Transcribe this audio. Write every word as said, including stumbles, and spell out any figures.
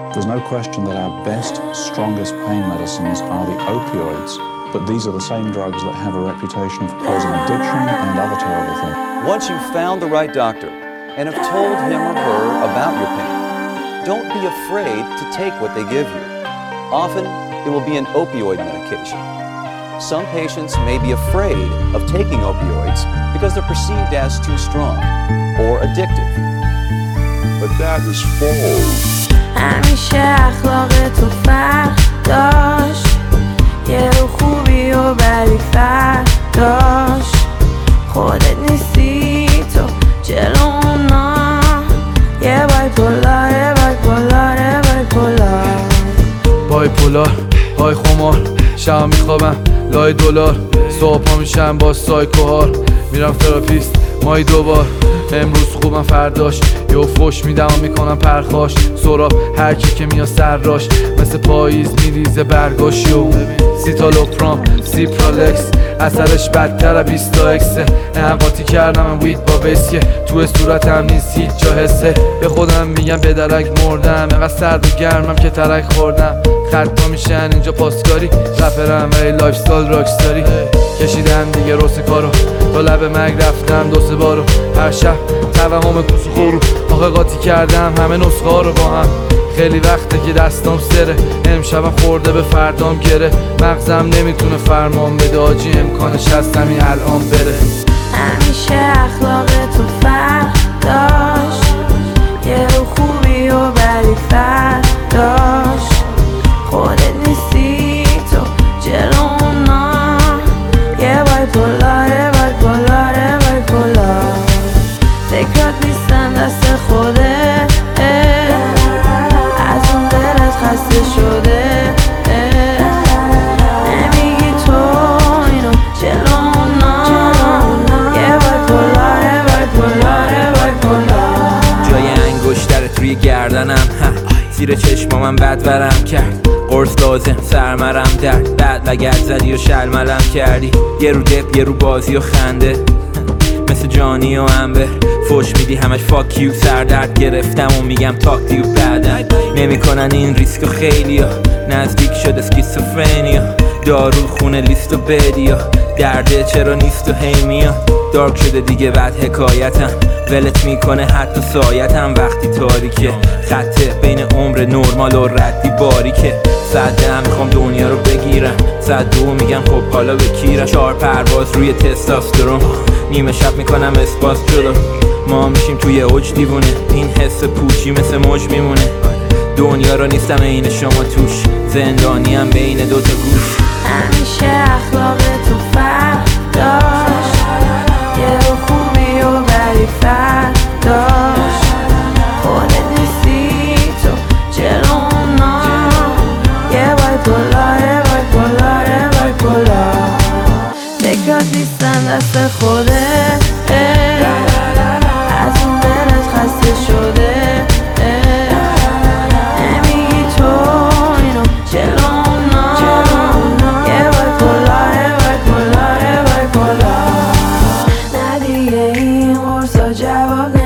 There's no question that our best, strongest pain medicines are the opioids, but these are the same drugs that have a reputation of causing addiction and other terrible things. Once you've found the right doctor and have told him or her about your pain, don't be afraid to take what they give you. Often, it will be an opioid medication. Some patients may be afraid of taking opioids because they're perceived as too strong or addictive. But that is false. همیشه اخلاق تو فرق داشت، یه رو خوبی و بدی فرق داشت. خودت نیستی تو جلو اونا، یه بایپولار یه بایپولار یه بایپولار. بایپولار های خمار، شب میخوابم لای دلار، صبح پا میشم با سایکوهار، میرم تراپیست مایی دوبار. امروز خوبم فرداش یه فوش میدم و میکنم پرخاش، سراب هر کی که میاد سرراش، مثل پاییز میریزه برگاشیو. سیتالوپرام سیپرالکس اثرش بدتر بیستا اکسه، انقاطی کردم وید با ویسکه، تو صورتم نیست هیچ جا حسه. به خودم میگم به درک مردم، اینقدر سرد و گرمم که ترک خوردم. خطا میشن اینجا پاسکاری، رپرم ولی لایف استایل راکستاری. کشیدم دیگه روس کارو، تا لب مرگ رفتم دو سه بارو. هر شب توهم کوسو خورو، آخه قاطی کردم همه نسخه ها رو با هم. خیلی وقته که دستام سره، امشبم خورده به فردام گره. مغزم نمیتونه فرمان بده، آجی امکانش هست همین الان بره. همیشه اخلاق تو فرق داشت، یه رو خوبی و بدی فرق داشت. خودت نیستی تو جلو اونا، یه بایپولار یه بایپولار یه بایپولار. فکرات نیستن دست خودت، از اون دلت خسته شده. نمیگی تو اینو جلو اونا، یه بایپولار یه بایپولار یه بایپولار. جای انگشترت روی گردنم، زیر چشمامم بد ورم کرد. قرص لازم سرمرم درد، بعد لگد زدی و شلملم کردی. یه رو دپ یه رو بازی و خنده، مثل جانی و انبر. فوش میدی همش فاکیو، سردرد گرفتم و میگم تاکتیو. بعدن نمیکنن این ریسکو خیلیا، نزدیک شد اسکیزوفرنیا. دارو خونه لیست و بدیا، درده چرا نیست و هی میاد. دارک شده دیگه بعد حکایتم، ولت میکنه حتی سایتم. وقتی تاریکه خطه بین عمر نرمال و ردی باریکه. صد هم میخوام دنیا رو بگیرم، صد دو میگم خب حالا به کیرم. چهار پرواز روی تستاسترون، نیمه شب میکنم اسپاس جلو. ما میشیم توی اوج دیوونه، این حس پوچی مثل موج میمونه. دنیا رو نیستم عین شما توش، زندانیم بین دوتا گوش. همیشه اخلاق تو فرق داشت، یه رو خوبی و بدی فرق داشت. خودت نیستی تو جلو اونا، یه بایپولار یه بایپولار یه بایپولار. فکرات نیستن دست خودت، از اون دلت خسته شده. نمیگی تو اینو جلو اونا، یه بایپولار یه بایپولار یه بایپولار. نه دیگه این قرصا جواب